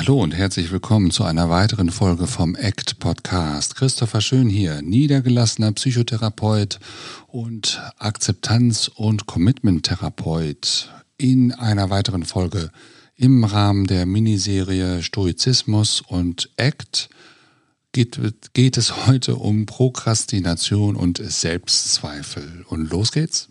Hallo und herzlich willkommen zu einer weiteren Folge vom ACT Podcast. Christopher Schön hier, niedergelassener Psychotherapeut und Akzeptanz- und Commitment-Therapeut in einer weiteren Folge im Rahmen der Miniserie Stoizismus und ACT geht es heute um Prokrastination und Selbstzweifel. Und los geht's.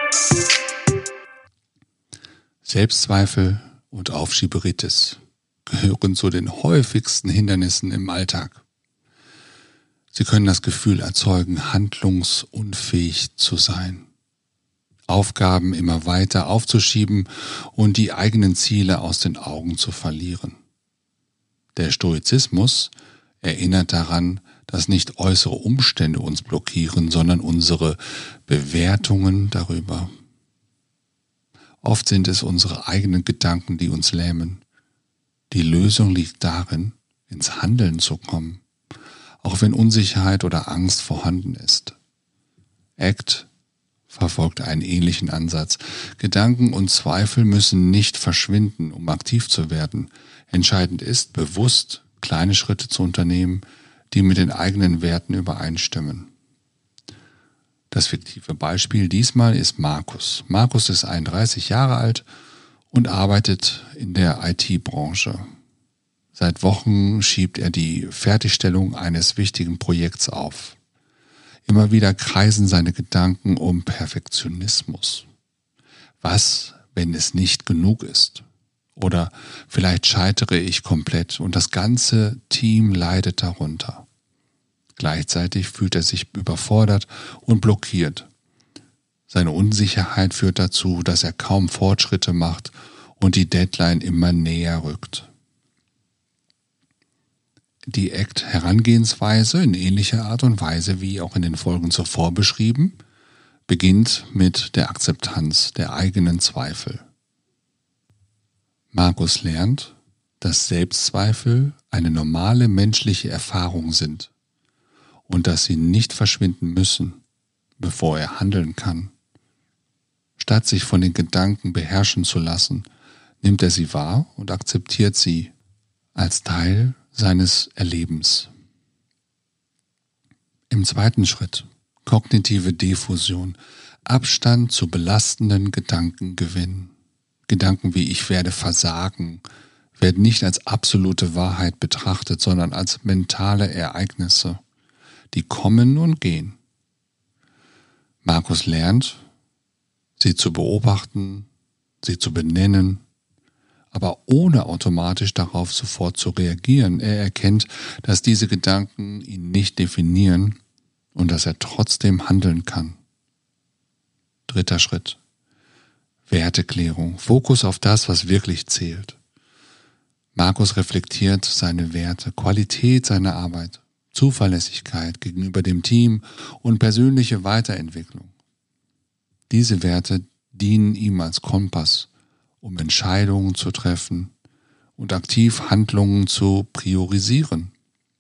Selbstzweifel und Aufschieberitis gehören zu den häufigsten Hindernissen im Alltag. Sie können das Gefühl erzeugen, handlungsunfähig zu sein, Aufgaben immer weiter aufzuschieben und die eigenen Ziele aus den Augen zu verlieren. Der Stoizismus erinnert daran, dass nicht äußere Umstände uns blockieren, sondern unsere Bewertungen darüber. Oft sind es unsere eigenen Gedanken, die uns lähmen. Die Lösung liegt darin, ins Handeln zu kommen, auch wenn Unsicherheit oder Angst vorhanden ist. ACT verfolgt einen ähnlichen Ansatz. Gedanken und Zweifel müssen nicht verschwinden, um aktiv zu werden. Entscheidend ist, bewusst kleine Schritte zu unternehmen, die mit den eigenen Werten übereinstimmen. Das fiktive Beispiel diesmal ist Markus. Markus ist 31 Jahre alt und arbeitet in der IT-Branche. Seit Wochen schiebt er die Fertigstellung eines wichtigen Projekts auf. Immer wieder kreisen seine Gedanken um Perfektionismus. Was, wenn es nicht genug ist? Oder vielleicht scheitere ich komplett und das ganze Team leidet darunter. Gleichzeitig fühlt er sich überfordert und blockiert. Seine Unsicherheit führt dazu, dass er kaum Fortschritte macht und die Deadline immer näher rückt. Die ACT-Herangehensweise in ähnlicher Art und Weise wie auch in den Folgen zuvor beschrieben, beginnt mit der Akzeptanz der eigenen Zweifel. Markus lernt, dass Selbstzweifel eine normale menschliche Erfahrung sind und dass sie nicht verschwinden müssen, bevor er handeln kann. Statt sich von den Gedanken beherrschen zu lassen, nimmt er sie wahr und akzeptiert sie als Teil seines Erlebens. Im zweiten Schritt, kognitive Diffusion, Abstand zu belastenden Gedanken gewinnen. Gedanken wie ich werde versagen, werden nicht als absolute Wahrheit betrachtet, sondern als mentale Ereignisse, die kommen und gehen. Markus lernt, sie zu beobachten, sie zu benennen, aber ohne automatisch darauf sofort zu reagieren. Er erkennt, dass diese Gedanken ihn nicht definieren und dass er trotzdem handeln kann. Dritter Schritt. Werteklärung. Fokus auf das, was wirklich zählt. Markus reflektiert seine Werte, Qualität seiner Arbeit, Zuverlässigkeit gegenüber dem Team und persönliche Weiterentwicklung. Diese Werte dienen ihm als Kompass, um Entscheidungen zu treffen und aktiv Handlungen zu priorisieren.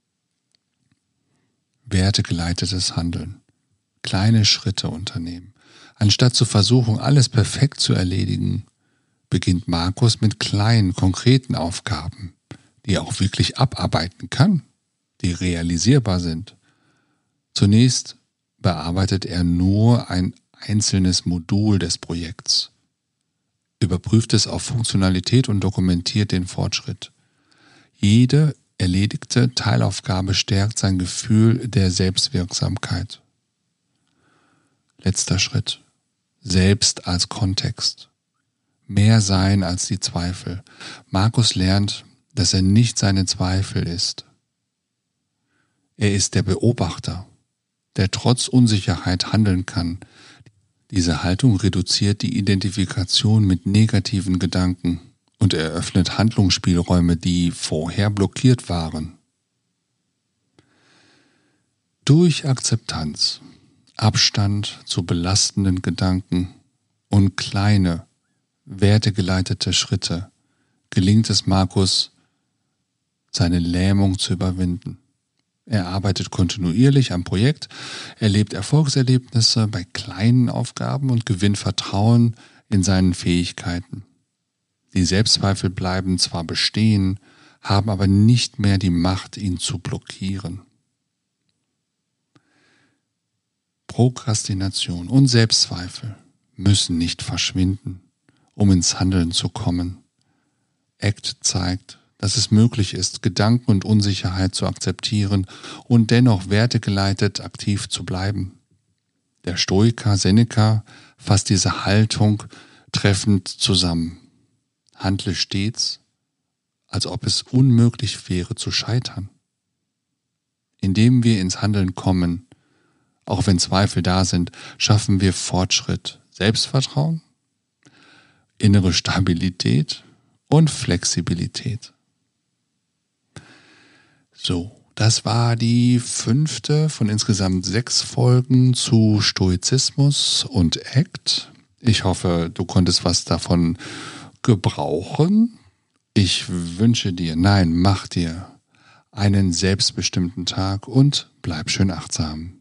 Wertegeleitetes Handeln. Kleine Schritte unternehmen. Anstatt zu versuchen, alles perfekt zu erledigen, beginnt Markus mit kleinen, konkreten Aufgaben, die er auch wirklich abarbeiten kann, die realisierbar sind. Zunächst bearbeitet er nur ein einzelnes Modul des Projekts, überprüft es auf Funktionalität und dokumentiert den Fortschritt. Jede erledigte Teilaufgabe stärkt sein Gefühl der Selbstwirksamkeit. Letzter Schritt. Selbst als Kontext. Mehr sein als die Zweifel. Markus lernt, dass er nicht seine Zweifel ist. Er ist der Beobachter, der trotz Unsicherheit handeln kann. Diese Haltung reduziert die Identifikation mit negativen Gedanken und eröffnet Handlungsspielräume, die vorher blockiert waren. Durch Akzeptanz, Abstand zu belastenden Gedanken und kleine, wertegeleitete Schritte gelingt es Markus, seine Lähmung zu überwinden. Er arbeitet kontinuierlich am Projekt, erlebt Erfolgserlebnisse bei kleinen Aufgaben und gewinnt Vertrauen in seinen Fähigkeiten. Die Selbstzweifel bleiben zwar bestehen, haben aber nicht mehr die Macht, ihn zu blockieren. Prokrastination und Selbstzweifel müssen nicht verschwinden, um ins Handeln zu kommen. ACT zeigt, dass es möglich ist, Gedanken und Unsicherheit zu akzeptieren und dennoch wertegeleitet aktiv zu bleiben. Der Stoiker Seneca fasst diese Haltung treffend zusammen. Handle stets, als ob es unmöglich wäre zu scheitern. Indem wir ins Handeln kommen, auch wenn Zweifel da sind, schaffen wir Fortschritt, Selbstvertrauen, innere Stabilität und Flexibilität. So, das war die 5. von insgesamt 6 Folgen zu Stoizismus und ACT. Ich hoffe, du konntest was davon gebrauchen. Ich wünsche dir, mach dir einen selbstbestimmten Tag und bleib schön achtsam.